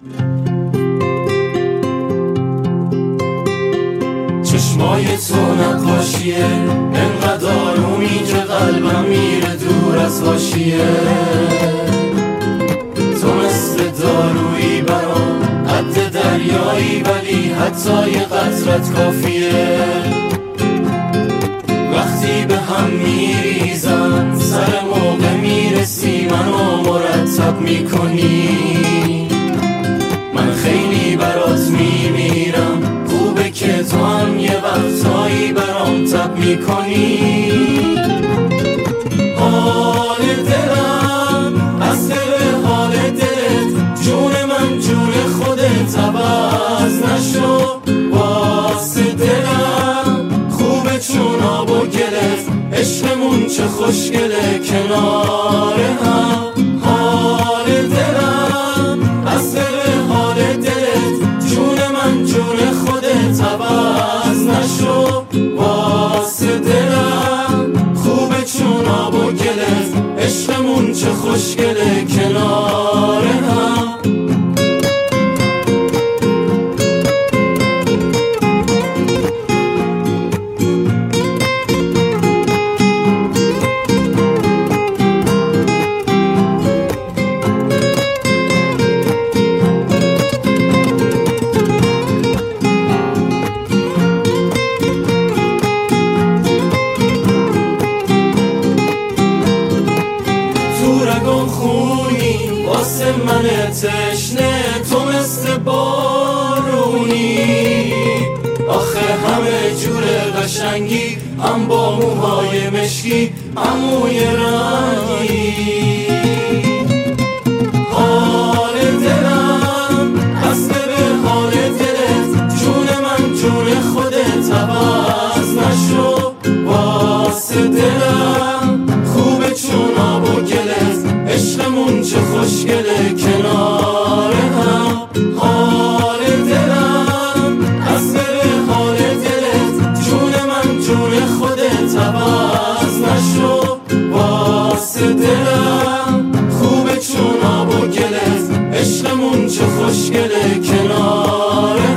چشمای تو نقاشیه انقدر آرومی که قلبم میره دور از حاشیه. تو مثل دارویی برام قد دریایی، ولی حتی یه قطرت کافیه. وقتی به هم میریزم سر موقع میرسی، منو مرتب میکنی. من خیلی برات میمیرم، خوبه که تو هم یه وقتایی برام تب میکنی. حال دلم از دل حال دلت، جون من جون خودت عوض نشو. واسه دلم خوبه چون آب و گلت، عشقمون چه خوشگله کنار هم. حال دلم از دل حال دلت، جون من جون خودت عوض نشو. واسه دلم خوبه چون آب و گلت، عشقمون چه خوشگله کنار هم. خونی واسه من تشنه، تو مثل بارونی. آخه همه جور قشنگی، هم با موهای مشکی هم موی رنگی. حال دلم از دل حال دلت، جون من جون خودت عوض نشو. واسه دلم خوبه چون آب و گلت، عشقمون چه خوشگله کنار هم. حال دلم از دل حال دلت، جون من جون خودت عوض نشو. واسه دلم خوبه چون آب و گلت، عشقمون چه خوشگله کنار